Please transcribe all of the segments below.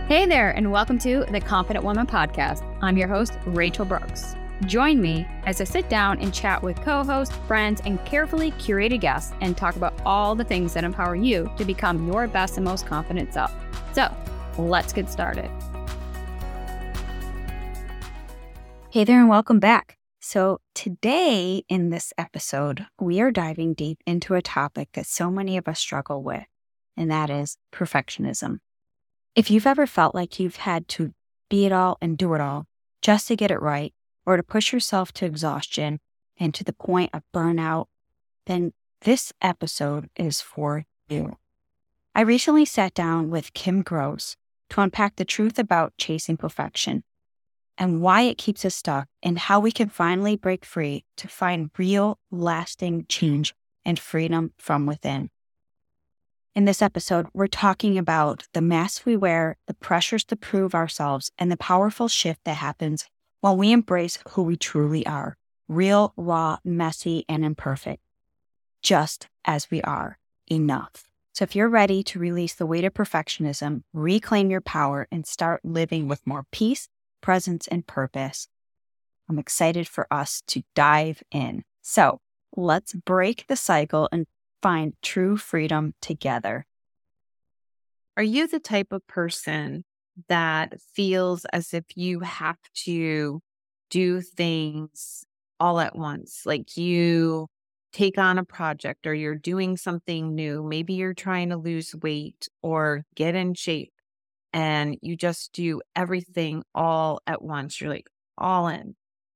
Hey there, and welcome to the Confident Woman Podcast. I'm your host, Rachel Brooks. Join me as I sit down and chat with co-hosts, friends, and carefully curated guests and talk about all the things that empower you to become your best and most confident self. So, let's get started. Hey there, and welcome back. So today in this episode, we are diving deep into a topic that so many of us struggle with, and that is perfectionism. If you've ever felt like you've had to be it all and do it all just to get it right, or to push yourself to exhaustion and to the point of burnout, then this episode is for you. I recently sat down with Kim Gross to unpack the truth about chasing perfection and why it keeps us stuck and how we can finally break free to find real, lasting change and freedom from within. In this episode, we're talking about the masks we wear, the pressures to prove ourselves, and the powerful shift that happens when we embrace who we truly are, real, raw, messy, and imperfect, just as we are, enough. So if you're ready to release the weight of perfectionism, reclaim your power, and start living with more peace, presence, and purpose, I'm excited for us to dive in. So let's break the cycle and find true freedom together. Are you the type of person that feels as if you have to do things all at once? Like you take on a project or you're doing something new. Maybe you're trying to lose weight or get in shape and you just do everything all at once. You're like all in.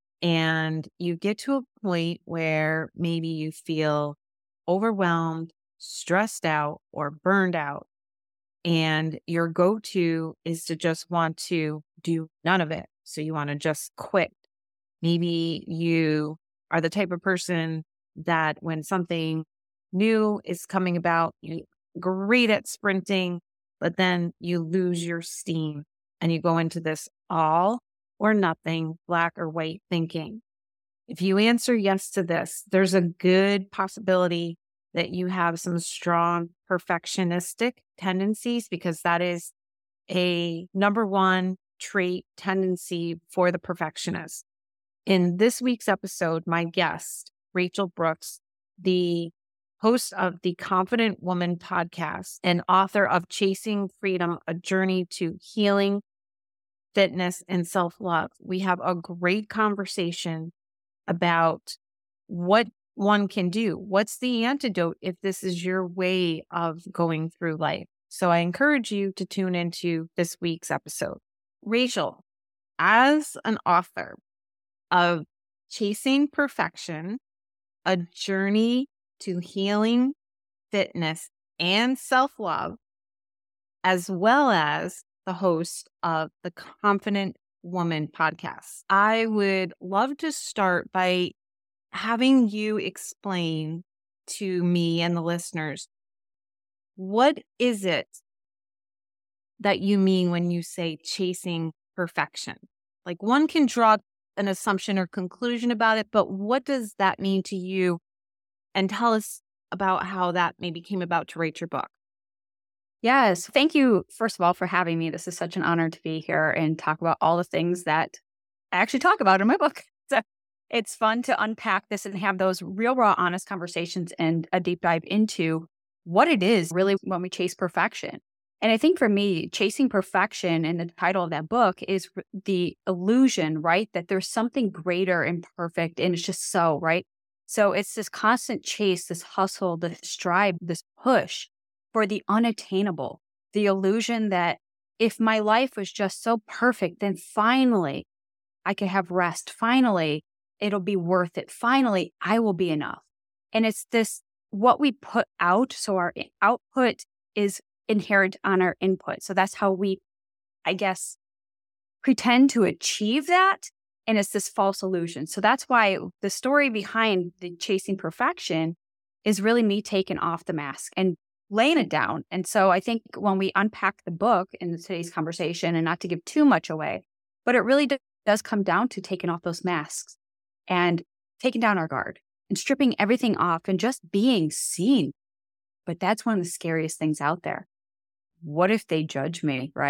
And you get to a point where maybe you feel overwhelmed, stressed out, or burned out. And your go-to is to just want to do none of it. So you want to just quit. Maybe you are the type of person that when something new is coming about, you're great at sprinting, but then you lose your steam and you go into this all or nothing, black or white thinking. If you answer yes to this, there's a good possibility that you have some strong perfectionistic tendencies, because that is a number one trait tendency for the perfectionist. In this week's episode, my guest, Rachel Brooks, the host of the Confident Woman podcast and author of Chasing Freedom, A Journey to Healing, Fitness, and Self-Love. We have a great conversation about what one can do. What's the antidote if this is your way of going through life? So I encourage you to tune into this week's episode. Rachel, as an author of Chasing Perfection, A Journey to Healing, Fitness, and Self-Love, as well as the host of the Confident Woman podcast, I would love to start by having you explain to me and the listeners, what is it that you mean when you say chasing perfection? Like one can draw an assumption or conclusion about it, but what does that mean to you? And tell us about how that maybe came about to write your book. Yes. Thank you, first of all, for having me. This is such an honor to be here and talk about all the things that I actually talk about in my book. So it's fun to unpack this and have those real, raw, honest conversations and a deep dive into what it is really when we chase perfection. And I think for me, chasing perfection and the title of that book is the illusion, right? That there's something greater and perfect and it's just so, right? So it's this constant chase, this hustle, this strive, this push for the unattainable, the illusion that if my life was just so perfect, then finally I could have rest. Finally, it'll be worth it. Finally, I will be enough. And it's this, what we put out. So our output is inherent on our input. So that's how we, I guess, pretend to achieve that. And it's this false illusion. So that's why the story behind the chasing perfection is really me taking off the mask and laying it down. And so I think when we unpack the book in today's conversation, and not to give too much away, but it really does come down to taking off those masks and taking down our guard and stripping everything off and just being seen. But that's one of the scariest things out there. What if they judge me, right?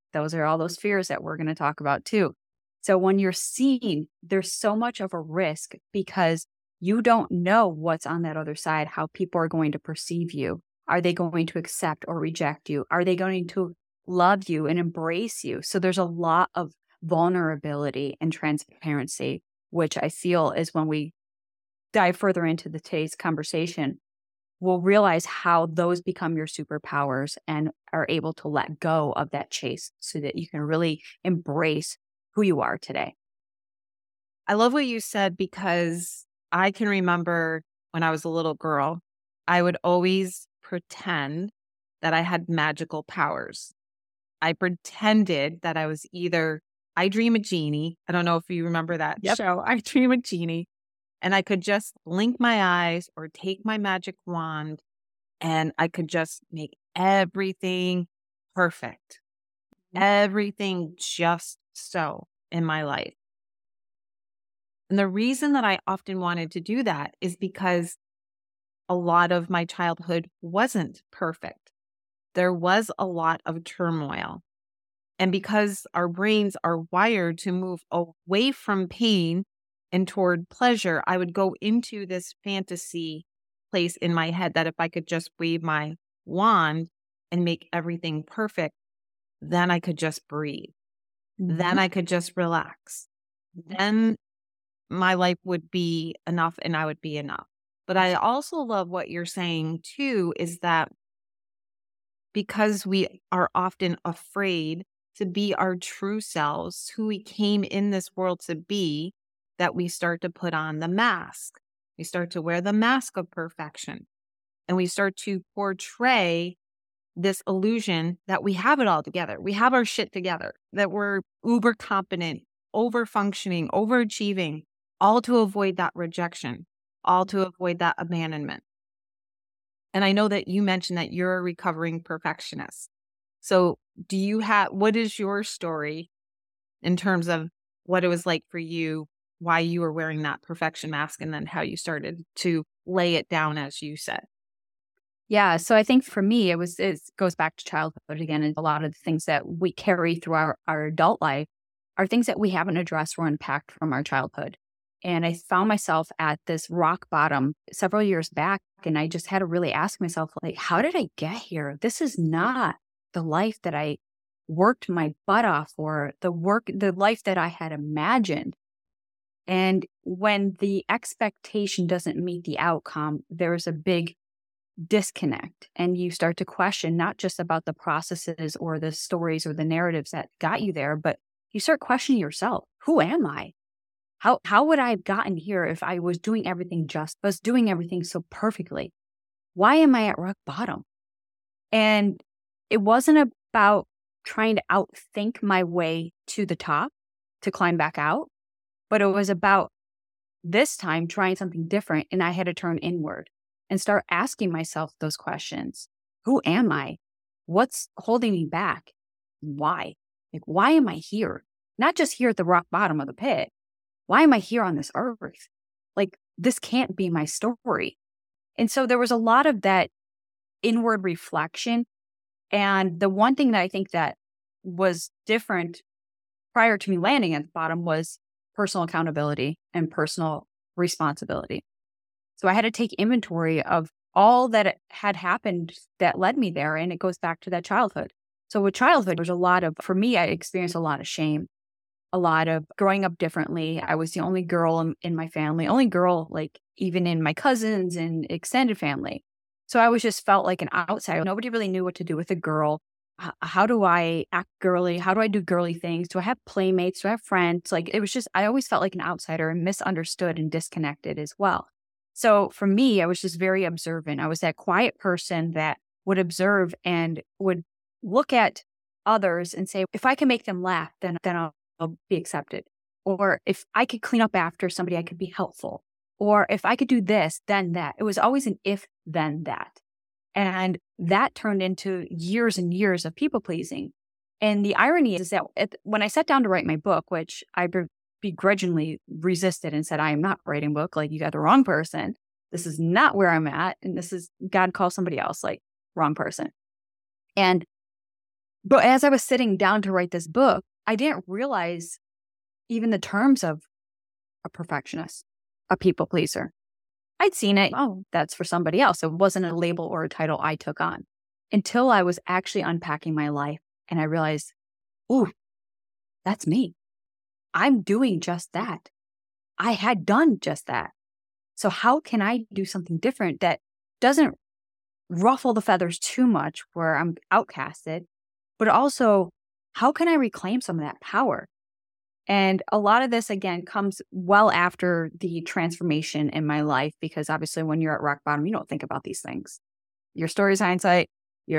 Those are all those fears that we're going to talk about too. So when you're seen, there's so much of a risk because you don't know what's on that other side, how people are going to perceive you. Are they going to accept or reject you? Are they going to love you and embrace you? So there's a lot of vulnerability and transparency, which I feel is when we dive further into today's conversation, we'll realize how those become your superpowers and are able to let go of that chase so that you can really embrace who you are today. I love what you said because I can remember when I was a little girl, I would always pretend that I had magical powers. I pretended that I was either I Dream a Genie. I don't know if you remember that Yep. show, I Dream a Genie. And I could just blink my eyes or take my magic wand and I could just make everything perfect. Everything just so in my life. And the reason that I often wanted to do that is because a lot of my childhood wasn't perfect. There was a lot of turmoil. And because our brains are wired to move away from pain and toward pleasure, I would go into this fantasy place in my head that if I could just wave my wand and make everything perfect, then I could just breathe. Then I could just relax. Then my life would be enough and I would be enough. But I also love what you're saying too, is that because we are often afraid to be our true selves, who we came in this world to be, that we start to put on the mask. We start to wear the mask of perfection and we start to portray this illusion that we have it all together. We have our shit together, that we're uber competent, over functioning, overachieving, all to avoid that rejection, all to avoid that abandonment. And I know that you mentioned that you're a recovering perfectionist. So what is your story in terms of what it was like for you, why you were wearing that perfection mask, and then how you started to lay it down, as you said? Yeah. So I think for me, it goes back to childhood again. And a lot of the things that we carry through our adult life are things that we haven't addressed or unpacked from our childhood. And I found myself at this rock bottom several years back. And I just had to really ask myself, like, how did I get here? This is not the life that I worked my butt off for, the life that I had imagined. And when the expectation doesn't meet the outcome, there's a big disconnect and you start to question not just about the processes or the stories or the narratives that got you there, but you start questioning yourself. Who am I? How would I have gotten here if I was doing everything so perfectly? Why am I at rock bottom? And it wasn't about trying to outthink my way to the top to climb back out, but it was about this time trying something different. And I had to turn inward and start asking myself those questions. Who am I? What's holding me back? Why? Like, why am I here? Not just here at the rock bottom of the pit. Why am I here on this earth? Like, this can't be my story. And so there was a lot of that inward reflection. And the one thing that I think that was different prior to me landing at the bottom was personal accountability and personal responsibility. So I had to take inventory of all that had happened that led me there. And it goes back to that childhood. So with childhood, for me, I experienced a lot of shame, a lot of growing up differently. I was the only girl in my family, only girl, like even in my cousins and extended family. So I was just felt like an outsider. Nobody really knew what to do with a girl. How do I act girly? How do I do girly things? Do I have playmates? Do I have friends? Like it was just, I always felt like an outsider and misunderstood and disconnected as well. So for me, I was just very observant. I was that quiet person that would observe and would look at others and say, if I can make them laugh, then I'll be accepted. Or if I could clean up after somebody, I could be helpful. Or if I could do this, then that. It was always an if, then that. And that turned into years and years of people pleasing. And the irony is that when I sat down to write my book, which I begrudgingly resisted and said, I am not writing a book. Like, you got the wrong person. This is not where I'm at. And this is God call somebody else, like, wrong person. And But as I was sitting down to write this book, I didn't realize even the terms of a perfectionist, a people pleaser. I'd seen it. Oh, that's for somebody else. It wasn't a label or a title I took on until I was actually unpacking my life. And I realized, ooh, that's me. I'm doing just that. I had done just that. So how can I do something different that doesn't ruffle the feathers too much where I'm outcasted, but also how can I reclaim some of that power? And a lot of this, again, comes well after the transformation in my life, because obviously when you're at rock bottom, you don't think about these things. Your story is hindsight,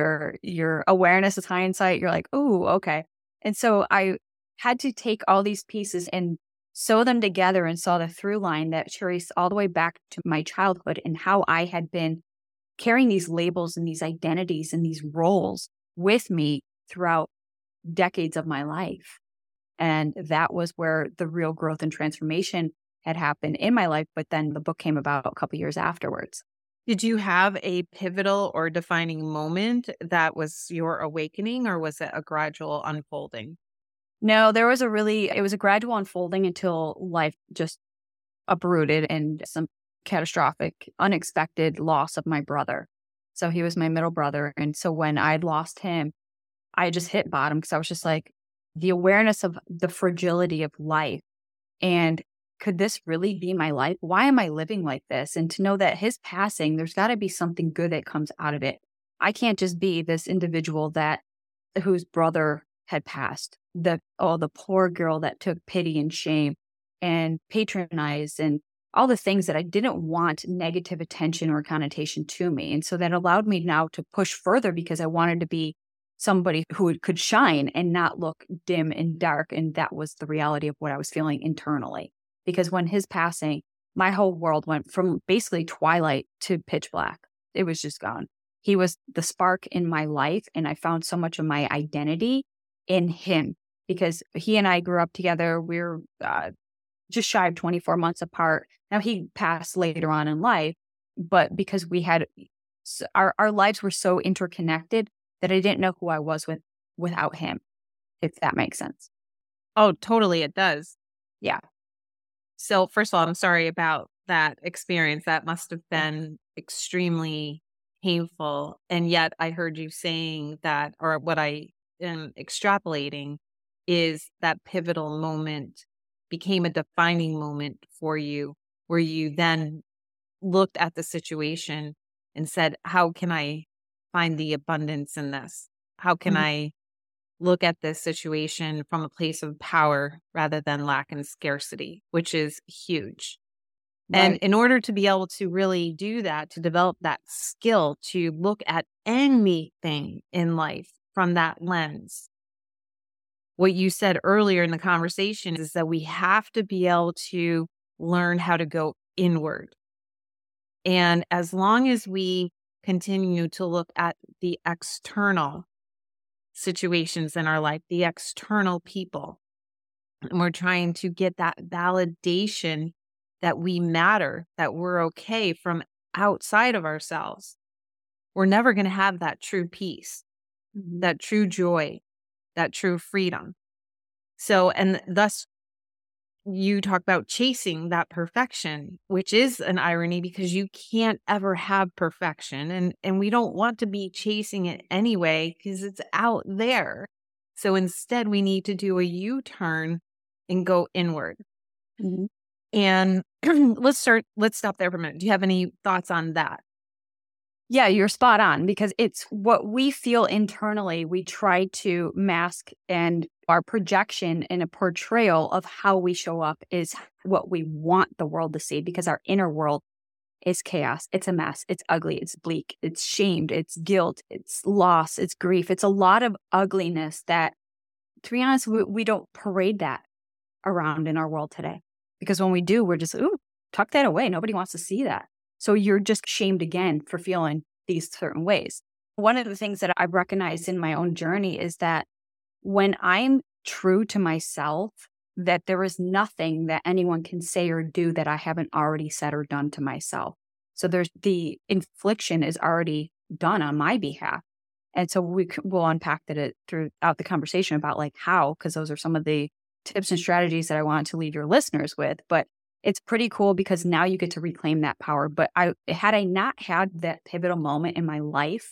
your awareness is hindsight. You're like, oh, okay. And so I had to take all these pieces and sew them together and saw the through line that traced all the way back to my childhood and how I had been carrying these labels and these identities and these roles with me throughout decades of my life. And that was where the real growth and transformation had happened in my life. But then the book came about a couple years afterwards. Did you have a pivotal or defining moment that was your awakening, or was it a gradual unfolding? No, it was a gradual unfolding until life just uprooted and some catastrophic, unexpected loss of my brother. So he was my middle brother. And so when I'd lost him, I just hit bottom because I was just like, the awareness of the fragility of life. And could this really be my life? Why am I living like this? And to know that his passing, there's got to be something good that comes out of it. I can't just be this individual whose brother had passed. The poor girl that took pity and shame and patronized and all the things that I didn't want negative attention or connotation to me. And so that allowed me now to push further because I wanted to be somebody who could shine and not look dim and dark. And that was the reality of what I was feeling internally. Because when his passing, my whole world went from basically twilight to pitch black. It was just gone. He was the spark in my life, and I found so much of my identity in him because he and I grew up together. We were just shy of 24 months apart. Now, he passed later on in life, but because our lives were so interconnected that I didn't know who I was without him, if that makes sense. Oh, totally. It does. Yeah. So first of all, I'm sorry about that experience. That must have been extremely painful. And yet I heard you saying that, or what I am extrapolating is that pivotal moment became a defining moment for you, where you then looked at the situation and said, how can I find the abundance in this? How can Mhm. I look at this situation from a place of power rather than lack and scarcity, which is huge. And Right. in order to be able to really do that, to develop that skill to look at anything in life from that lens, what you said earlier in the conversation is that we have to be able to learn how to go inward. And as long as we continue to look at the external situations in our life, the external people, and we're trying to get that validation that we matter, that we're okay from outside of ourselves, we're never going to have that true peace, Mhm. that true joy, that true freedom. So, and thus you talk about chasing that perfection, which is an irony because you can't ever have perfection. And we don't want to be chasing it anyway because it's out there. So instead, we need to do a U-turn and go inward. Mhm. And let's stop there for a minute. Do you have any thoughts on that? Yeah, you're spot on because it's what we feel internally. We try to mask, and our projection and a portrayal of how we show up is what we want the world to see because our inner world is chaos. It's a mess. It's ugly. It's bleak. It's shamed. It's guilt. It's loss. It's grief. It's a lot of ugliness that, to be honest, we don't parade that around in our world today. Because when we do, we're just, ooh, tuck that away. Nobody wants to see that. So you're just shamed again for feeling these certain ways. One of the things that I've recognized in my own journey is that when I'm true to myself, that there is nothing that anyone can say or do that I haven't already said or done to myself. So the infliction is already done on my behalf. And so we'll unpack that throughout the conversation about like how, because those are some of the tips and strategies that I want to leave your listeners with. But it's pretty cool because now you get to reclaim that power. But had I not had that pivotal moment in my life,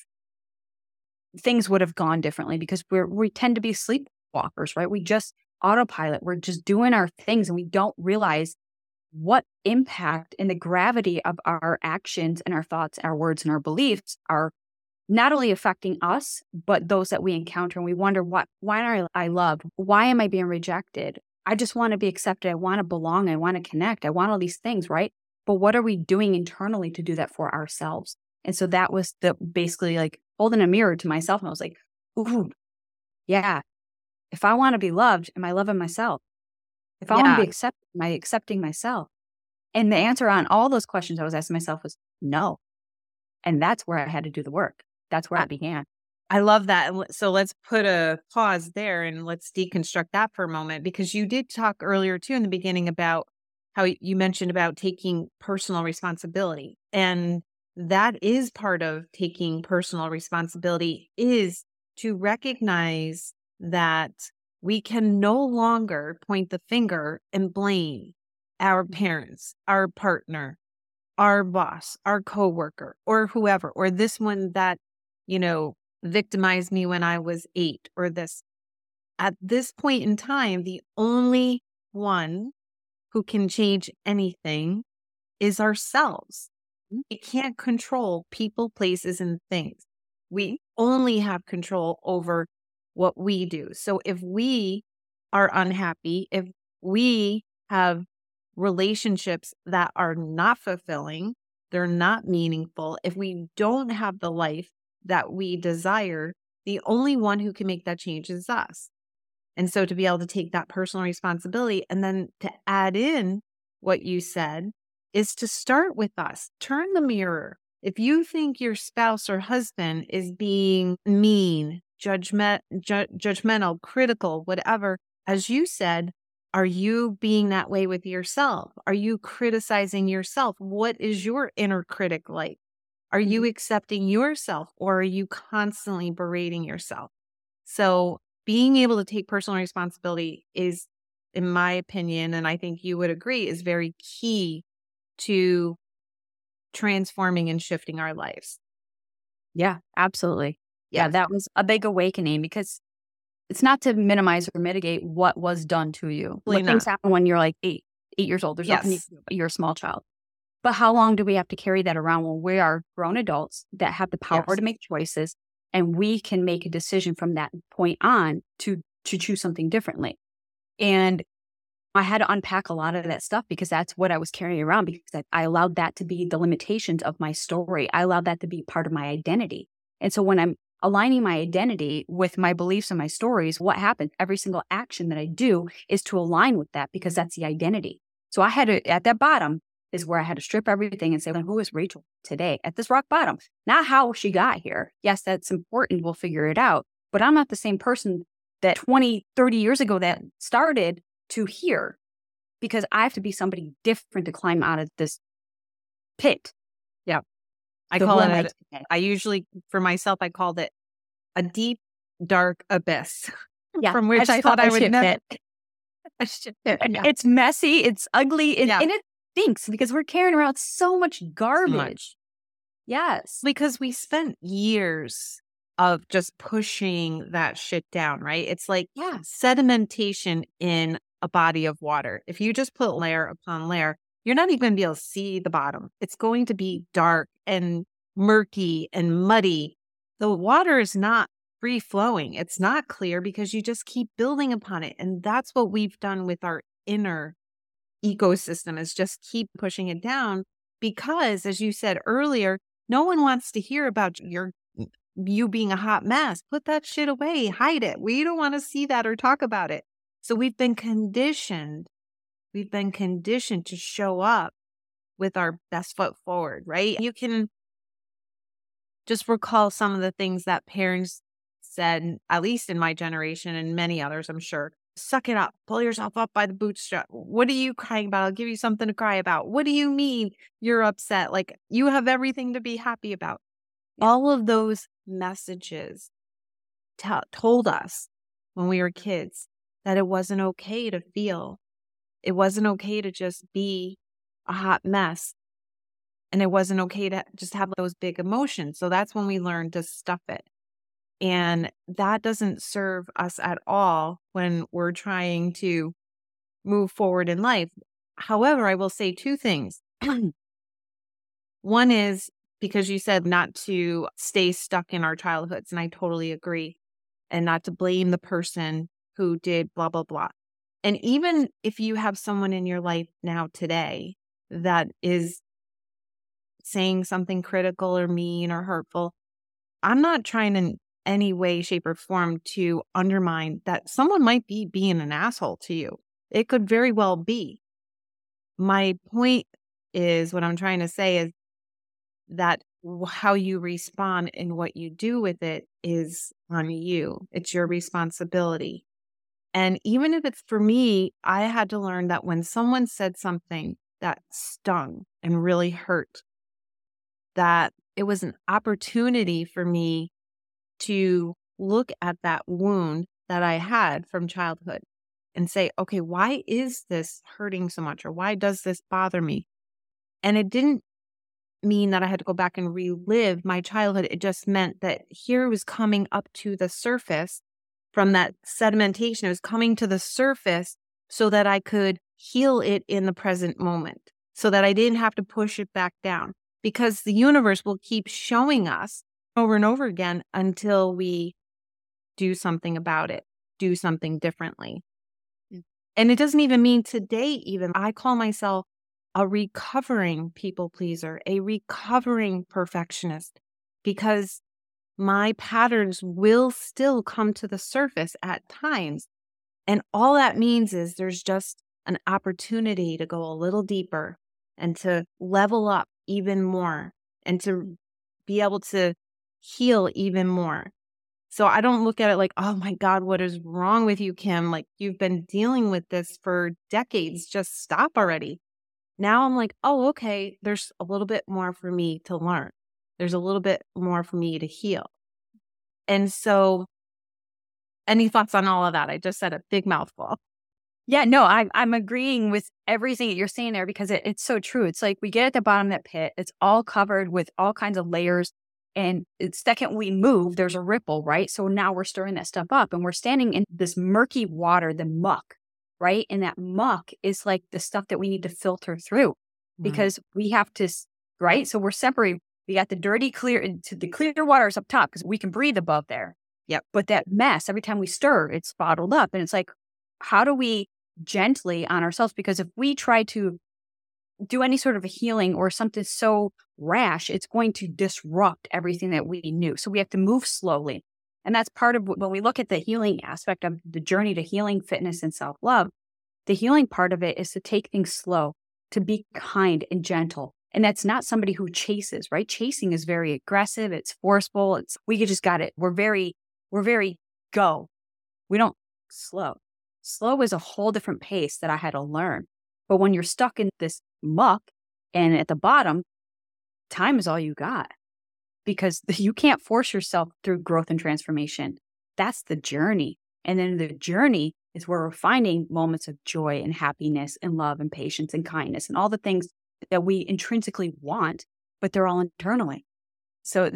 things would have gone differently because we tend to be sleepwalkers, right? We just autopilot. We're just doing our things and we don't realize what impact and the gravity of our actions and our thoughts, our words and our beliefs are not only affecting us, but those that we encounter. And we wonder, why aren't I loved? Why am I being rejected? I just want to be accepted. I want to belong. I want to connect. I want all these things, right? But what are we doing internally to do that for ourselves? And so that was basically like holding a mirror to myself. And I was like, ooh, yeah. If I want to be loved, am I loving myself? If I want to be accepted, am I accepting myself? And the answer on all those questions I was asking myself was no. And that's where I had to do the work. That's where it began. I love that. So let's put a pause there and let's deconstruct that for a moment, because you did talk earlier too in the beginning about how you mentioned about taking personal responsibility. And that is part of taking personal responsibility, is to recognize that we can no longer point the finger and blame our parents, our partner, our boss, our coworker, or whoever, or this one that, victimized me when I was 8, or this. At this point in time, the only one who can change anything is ourselves. We can't control people, places, and things. We only have control over what we do. So if we are unhappy, if we have relationships that are not fulfilling, they're not meaningful, if we don't have the life that we desire, the only one who can make that change is us. And so to be able to take that personal responsibility and then to add in what you said is to start with us. Turn the mirror. If you think your spouse or husband is being mean, judgmental, critical, whatever, as you said, are you being that way with yourself? Are you criticizing yourself? What is your inner critic like? Are you accepting yourself, or are you constantly berating yourself? So being able to take personal responsibility is, in my opinion, and I think you would agree, is very key to transforming and shifting our lives. Yeah, absolutely. Yeah, that was a big awakening, because it's not to minimize or mitigate what was done to you. Like, things happen when you're like 8 years old. There's nothing you can do, but you're a small child. But how long do we have to carry that around when we are grown adults that have the power to make choices, and we can make a decision from that point on to choose something differently? And I had to unpack a lot of that stuff, because that's what I was carrying around, because I allowed that to be the limitations of my story. I allowed that to be part of my identity. And so when I'm aligning my identity with my beliefs and my stories, what happens? Every single action that I do is to align with that, because that's the identity. So I had to, at that bottom is where I had to strip everything and say, well, who is Rachel today at this rock bottom? Not how she got here. Yes, that's important. We'll figure it out. But I'm not the same person that 20, 30 years ago that started to here, because I have to be somebody different to climb out of this pit. Yeah. I call it, I usually, for myself, I called it a deep, dark abyss from which I thought I would never. It's messy, it's ugly, and it stinks, because we're carrying around so much garbage. Yes. Because we spent years of just pushing that shit down, right? It's like sedimentation in a body of water. If you just put layer upon layer, you're not even going to be able to see the bottom. It's going to be dark and murky and muddy. The water is not free flowing. It's not clear, because you just keep building upon it. And that's what we've done with our inner ecosystem, is just keep pushing it down, because, as you said earlier, no one wants to hear about you being a hot mess. Put that shit away, hide it. We don't want to see that or talk about it. So we've been conditioned to show up with our best foot forward, right? You can just recall some of the things that parents said, at least in my generation and many others, I'm sure. Suck it up, pull yourself up by the bootstrap. What are you crying about? I'll give you something to cry about. What do you mean you're upset? Like, you have everything to be happy about. All of those messages told us when we were kids that it wasn't okay to feel. It wasn't okay to just be a hot mess. And it wasn't okay to just have those big emotions. So that's when we learned to stuff it. And that doesn't serve us at all when we're trying to move forward in life. However, I will say two things. One is because you said not to stay stuck in our childhoods, and I totally agree, and not to blame the person who did blah, blah, blah. And even if you have someone in your life now today that is saying something critical or mean or hurtful, I'm not trying in any way, shape, or form to undermine that someone might be being an asshole to you. It could very well be. My point is, what I'm trying to say is that how you respond and what you do with it is on you. It's your responsibility. And even if it's for me, I had to learn that when someone said something that stung and really hurt, that it was an opportunity for me to look at that wound that I had from childhood and say, okay, why is this hurting so much? Or why does this bother me? And it didn't mean that I had to go back and relive my childhood. It just meant that here it was coming up to the surface from that sedimentation. It was coming to the surface so that I could heal it in the present moment, so that I didn't have to push it back down, because the universe will keep showing us over and over again until we do something about it, do something differently. And it doesn't even mean today, even I call myself a recovering people pleaser, a recovering perfectionist, because my patterns will still come to the surface at times. And all that means is there's just an opportunity to go a little deeper and to level up even more and to be able to heal even more. So I don't look at it like, oh my God, what is wrong with you, Kim? Like, you've been dealing with this for decades. Just stop already. Now I'm like, oh, okay, there's a little bit more for me to learn. There's a little bit more for me to heal. And so, any thoughts on all of that? I just said a big mouthful. Yeah, no, I'm agreeing with everything that you're saying there because it's so true. It's like we get at the bottom of that pit, it's all covered with all kinds of layers. And the second we move, there's a ripple, right? So now we're stirring that stuff up and we're standing in this murky water, the muck, right? And that muck is like the stuff that we need to filter through because we have to, right? So we're separating. We got the dirty, clear, into the clear waters up top because we can breathe above there. Yep. But that mess, every time we stir, it's bottled up. And it's like, how do we gently on ourselves? Because if we try to do any sort of a healing or something so rash, it's going to disrupt everything that we knew. So we have to move slowly. And that's part of when we look at the healing aspect of the journey to healing, fitness, and self-love, the healing part of it is to take things slow, to be kind and gentle. And that's not somebody who chases, right? Chasing is very aggressive. It's forceful. We just got it. We're very go. We don't slow. Slow is a whole different pace that I had to learn. But when you're stuck in this muck and at the bottom, time is all you got because you can't force yourself through growth and transformation. That's the journey. And then the journey is where we're finding moments of joy and happiness and love and patience and kindness and all the things that we intrinsically want, but they're all internally. So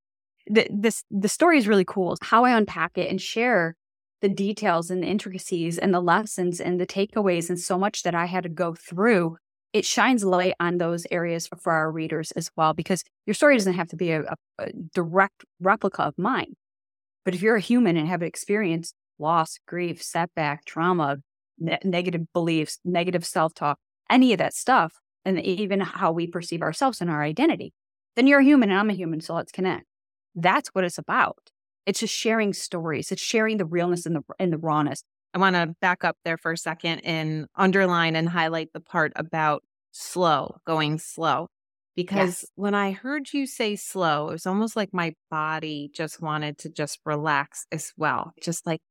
the story is really cool. How I unpack it and share the details and the intricacies and the lessons and the takeaways and so much that I had to go through, it shines light on those areas for our readers as well, because your story doesn't have to be a direct replica of mine. But if you're a human and have experienced loss, grief, setback, trauma, negative beliefs, negative self-talk, any of that stuff, and even how we perceive ourselves and our identity, then you're a human and I'm a human, so let's connect. That's what it's about. It's just sharing stories. It's sharing the realness and the rawness. I want to back up there for a second and underline and highlight the part about going slow. Because when I heard you say slow, it was almost like my body just wanted to just relax as well. Just like,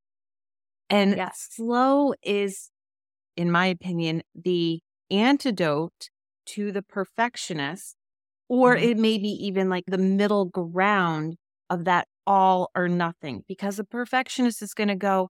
and slow is, in my opinion, the antidote to the perfectionist Or it may be even like the middle ground of that all or nothing, because a perfectionist is going to go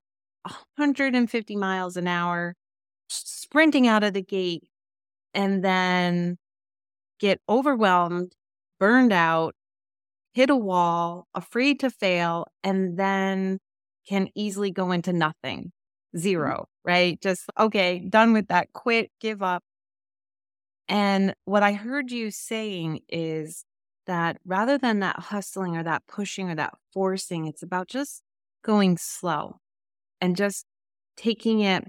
150 miles an hour, sprinting out of the gate, and then get overwhelmed, burned out, hit a wall, afraid to fail, and then can easily go into nothing, zero, right? Just, okay, done with that, quit, give up. And what I heard you saying is that rather than that hustling or that pushing or that forcing, it's about just going slow and just taking it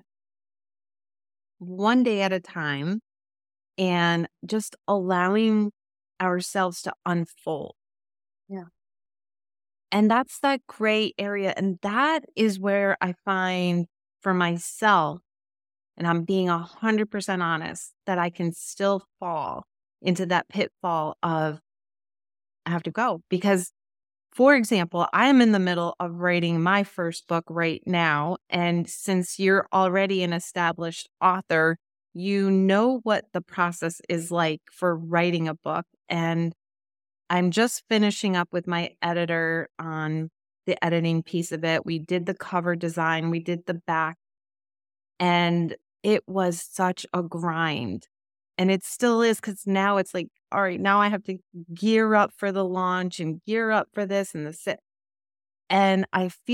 one day at a time and just allowing ourselves to unfold. Yeah. And that's that gray area. And that is where I find for myself, and I'm being 100% honest, that I can still fall into that pitfall of I have to go. Because, for example, I am in the middle of writing my first book right now. And since you're already an established author, you know what the process is like for writing a book. And I'm just finishing up with my editor on the editing piece of it. We did the cover design, we did the back, and it was such a grind. And it still is, because now it's like, all right, now I have to gear up for the launch and gear up for this and the. And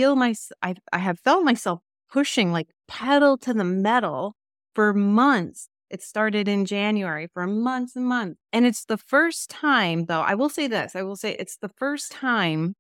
I have felt myself pushing like pedal to the metal for months. It started in January, for months and months. And it's the first time, though, I will say this, I will say it's the first time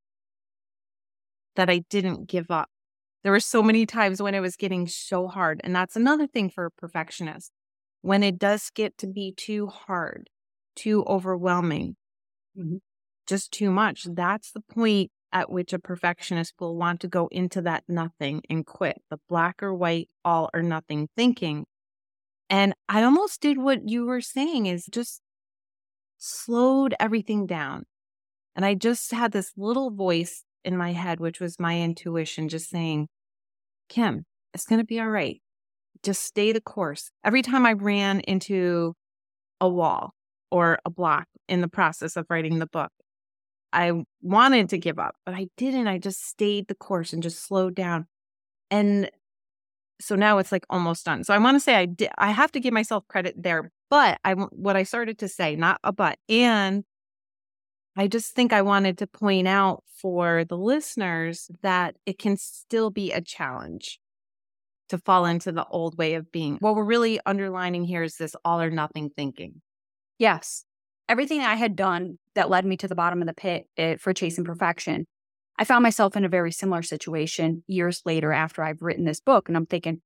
that I didn't give up. There were so many times when it was getting so hard. And that's another thing for a perfectionist. When it does get to be too hard, too overwhelming, just too much, that's the point at which a perfectionist will want to go into that nothing and quit, the black or white, all or nothing thinking. And I almost did what you were saying, is just slowed everything down. And I just had this little voice in my head, which was my intuition, just saying, Kim, it's going to be all right. Just stay the course. Every time I ran into a wall or a block in the process of writing the book, I wanted to give up, but I didn't. I just stayed the course and just slowed down. And so now it's like almost done. So I want to say I have to give myself credit there, but what I started to say, not a but. And I just think I wanted to point out for the listeners that it can still be a challenge to fall into the old way of being. What we're really underlining here is this all or nothing thinking. Yes. Everything I had done that led me to the bottom of the pit for chasing perfection, I found myself in a very similar situation years later after I've written this book. And I'm thinking,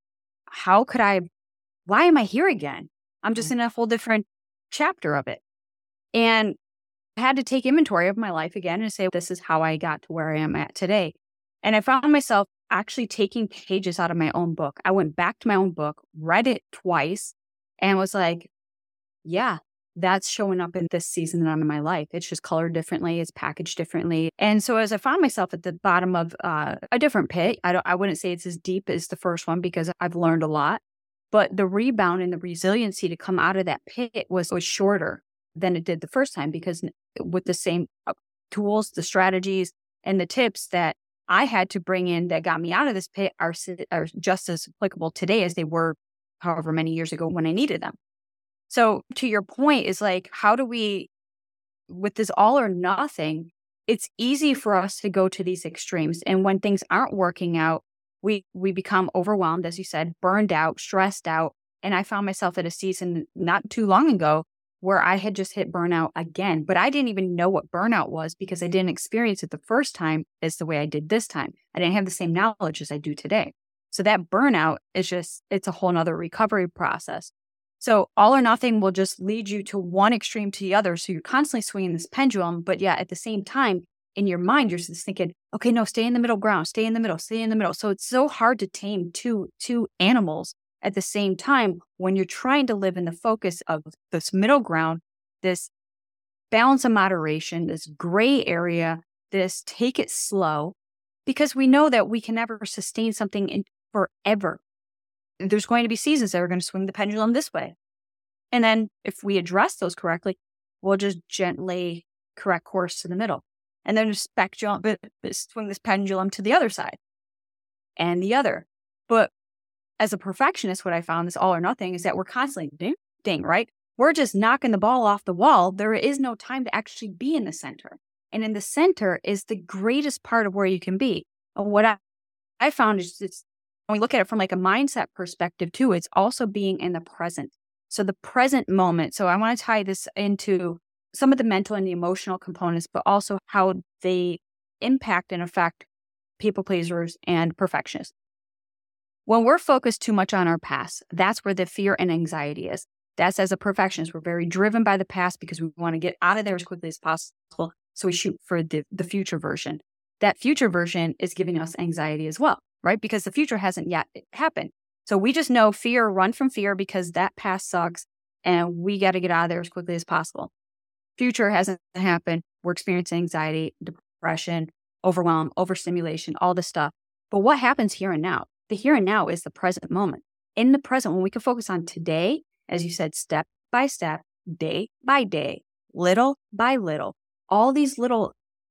why am I here again? I'm just in a whole different chapter of it. And I had to take inventory of my life again and say, this is how I got to where I am at today. And I found myself actually taking pages out of my own book. I went back to my own book, read it twice, and was like, yeah, that's showing up in this season that I'm in my life. It's just colored differently. It's packaged differently. And so as I found myself at the bottom of a different pit, I wouldn't say it's as deep as the first one because I've learned a lot, but the rebound and the resiliency to come out of that pit was shorter than it did the first time, because with the same tools, the strategies, and the tips that I had to bring in that got me out of this pit are just as applicable today as they were however many years ago when I needed them. So to your point is like, how do we, with this all or nothing, it's easy for us to go to these extremes. And when things aren't working out, we become overwhelmed, as you said, burned out, stressed out. And I found myself at a season not too long ago where I had just hit burnout again, but I didn't even know what burnout was because I didn't experience it the first time as the way I did this time. I didn't have the same knowledge as I do today. So that burnout is it's a whole nother recovery process. So all or nothing will just lead you to one extreme to the other. So you're constantly swinging this pendulum, but yeah, at the same time, in your mind, you're just thinking, okay, no, stay in the middle ground, stay in the middle, stay in the middle. So it's so hard to tame two animals at the same time when you're trying to live in the focus of this middle ground, this balance of moderation, this gray area, this take it slow, because we know that we can never sustain something forever. There's going to be seasons that are going to swing the pendulum this way. And then if we address those correctly, we'll just gently correct course to the middle. And then just swing this pendulum to the other side and the other. But as a perfectionist, what I found, this all or nothing, is that we're constantly ding, right? We're just knocking the ball off the wall. There is no time to actually be in the center. And in the center is the greatest part of where you can be. And what I found is when we look at it from like a mindset perspective too, it's also being in the present. So the present moment. So I want to tie this into some of the mental and the emotional components, but also how they impact and affect people pleasers and perfectionists. When we're focused too much on our past, that's where the fear and anxiety is. That's as a perfectionist. We're very driven by the past because we want to get out of there as quickly as possible. So we shoot for the future version. That future version is giving us anxiety as well, right? Because the future hasn't yet happened. So we just know fear, run from fear because that past sucks and we got to get out of there as quickly as possible. Future hasn't happened. We're experiencing anxiety, depression, overwhelm, overstimulation, all this stuff. But what happens here and now? The here and now is the present moment. In the present, when we can focus on today, as you said, step by step, day by day, little by little, all these little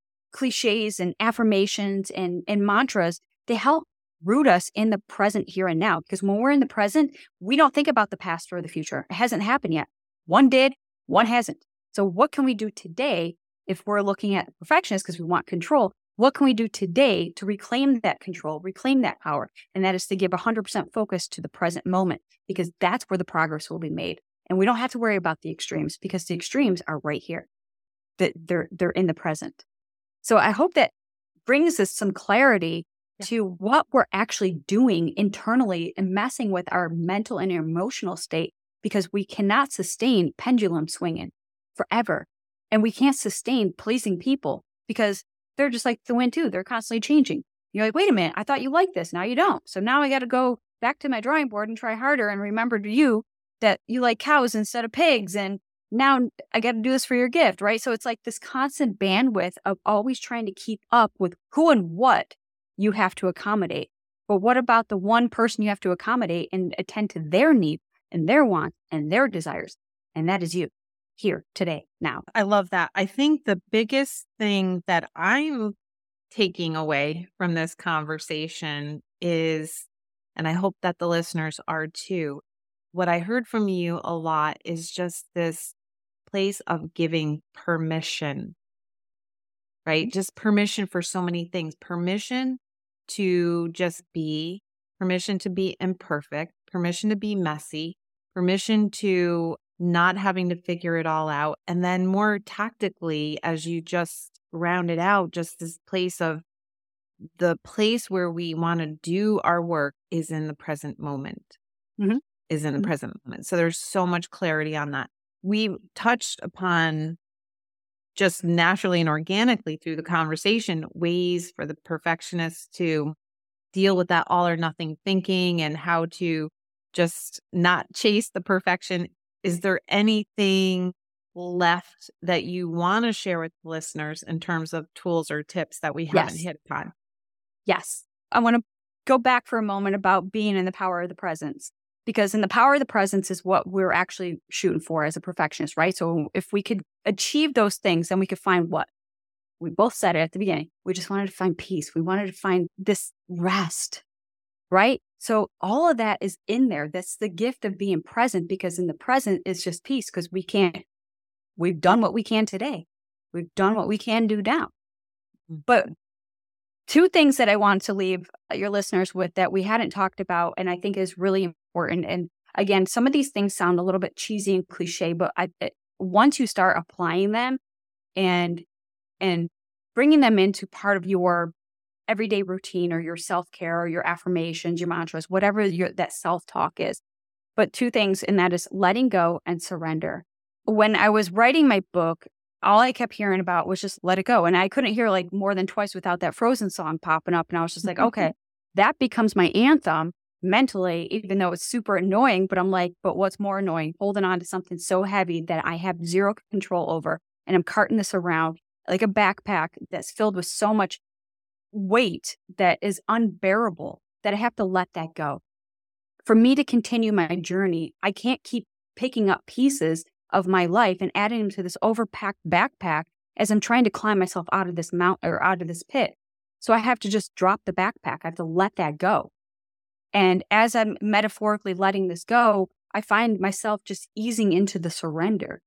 cliches and affirmations and mantras, they help root us in the present here and now. Because when we're in the present, we don't think about the past or the future. It hasn't happened yet. One did, one hasn't. So what can we do today if we're looking at the perfectionist because we want control? What can we do today to reclaim that control, reclaim that power? And that is to give 100% focus to the present moment, because that's where the progress will be made. And we don't have to worry about the extremes because the extremes are right here. That they're in the present. So I hope that brings us some clarity to what we're actually doing internally and messing with our mental and emotional state, because we cannot sustain pendulum swinging forever. And we can't sustain pleasing people because they're just like the wind too. They're constantly changing. You're like, wait a minute, I thought you liked this. Now you don't. So now I got to go back to my drawing board and try harder and remember to you that you like cows instead of pigs. And now I got to do this for your gift, right? So it's like this constant bandwidth of always trying to keep up with who and what you have to accommodate. But what about the one person you have to accommodate and attend to their needs and their wants and their desires? And that is you. Here, today, now. I love that. I think the biggest thing that I'm taking away from this conversation is, and I hope that the listeners are too, what I heard from you a lot is just this place of giving permission, right? Just permission for so many things. Permission to just be, permission to be imperfect, permission to be messy, permission to not having to figure it all out. And then more tactically, as you just rounded out, just this place of the place where we want to do our work is in the present moment, is in the present moment. So there's so much clarity on that. We touched upon just naturally and organically through the conversation, ways for the perfectionist to deal with that all or nothing thinking and how to just not chase the perfection. Is there anything left that you want to share with listeners in terms of tools or tips that we haven't hit upon? Yes. I want to go back for a moment about being in the power of the presence, because in the power of the presence is what we're actually shooting for as a perfectionist, right? So if we could achieve those things, then we could find what? We both said it at the beginning. We just wanted to find peace. We wanted to find this rest, right? So all of that is in there. That's the gift of being present, because in the present is just peace, because we've done what we can today. We've done what we can do now. But two things that I want to leave your listeners with that we hadn't talked about, and I think is really important. And again, some of these things sound a little bit cheesy and cliche, but once you start applying them and bringing them into part of your everyday routine or your self-care or your affirmations, your mantras, whatever that self-talk is. But two things, and that is letting go and surrender. When I was writing my book, all I kept hearing about was just let it go. And I couldn't hear like more than twice without that Frozen song popping up. And I was just like, okay, that becomes my anthem mentally, even though it's super annoying. But I'm like, but what's more annoying? Holding on to something so heavy that I have zero control over. And I'm carting this around like a backpack that's filled with so much weight that is unbearable that I have to let that go. For me to continue my journey, I can't keep picking up pieces of my life and adding them to this overpacked backpack as I'm trying to climb myself out of this mountain or out of this pit. So I have to just drop the backpack. I have to let that go. And as I'm metaphorically letting this go, I find myself just easing into the surrender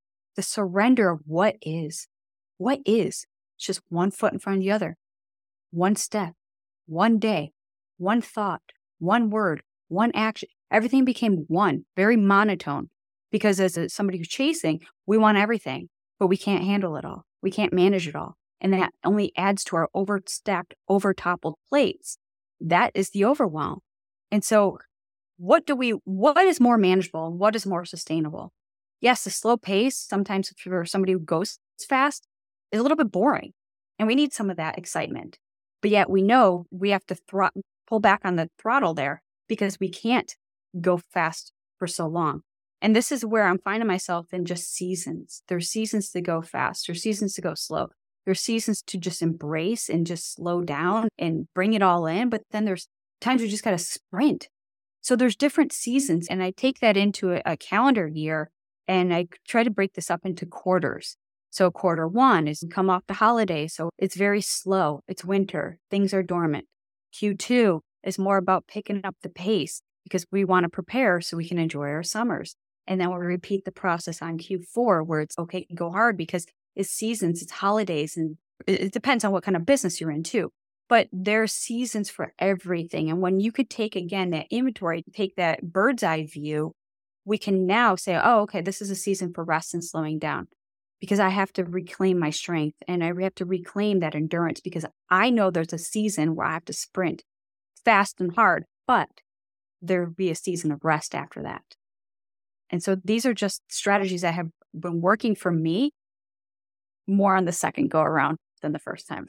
of what is. What is? It's just one foot in front of the other, one step, one day, one thought, one word, one action. Everything became one, very monotone. Because as somebody who's chasing, we want everything, but we can't handle it all. We can't manage it all. And that only adds to our overstacked, overtoppled plates. That is the overwhelm. And so what is more manageable and what is more sustainable? Yes, the slow pace, sometimes for somebody who goes fast, is a little bit boring. And we need some of that excitement. But yet we know we have to pull back on the throttle there because we can't go fast for so long. And this is where I'm finding myself in just seasons. There's seasons to go fast. There's seasons to go slow. There's seasons to just embrace and just slow down and bring it all in. But then there's times we just got to sprint. So there's different seasons. And I take that into a calendar year and I try to break this up into quarters. So quarter one is come off the holiday. So it's very slow. It's winter. Things are dormant. Q2 is more about picking up the pace because we want to prepare so we can enjoy our summers. And then we'll repeat the process on Q4 where it's okay to go hard because it's seasons, it's holidays, and it depends on what kind of business you're in too. But there's seasons for everything. And when you could take, again, that inventory, take that bird's eye view, we can now say, oh, okay, this is a season for rest and slowing down because I have to reclaim my strength and I have to reclaim that endurance because I know there's a season where I have to sprint fast and hard, but there'll be a season of rest after that. And so these are just strategies that have been working for me more on the second go around than the first time.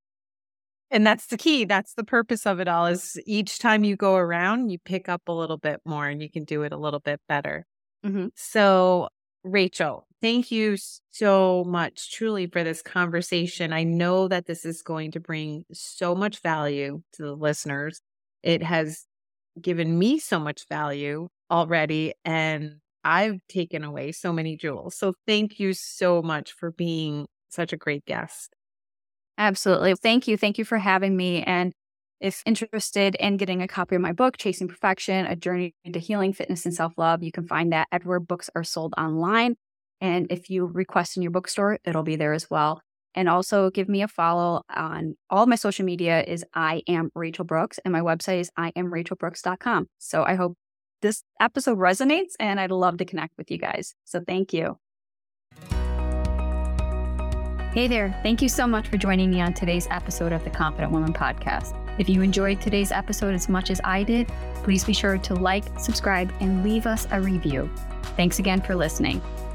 And that's the key. That's the purpose of it all is each time you go around, you pick up a little bit more and you can do it a little bit better. Mm-hmm. So Rachel, thank you so much truly for this conversation. I know that this is going to bring so much value to the listeners. It has given me so much value already, and I've taken away so many jewels. So thank you so much for being such a great guest. Absolutely. Thank you. Thank you for having me. And if interested in getting a copy of my book, Chasing Perfection, A Journey into Healing, Fitness, and Self-Love, you can find that everywhere books are sold online. And if you request in your bookstore, it'll be there as well. And also give me a follow on all of my social media is I am Rachel Brooks, and my website is IamRachelBrooks.com. So I hope this episode resonates, and I'd love to connect with you guys. So thank you. Hey there. Thank you so much for joining me on today's episode of the Confident Woman Podcast. If you enjoyed today's episode as much as I did, please be sure to like, subscribe, and leave us a review. Thanks again for listening.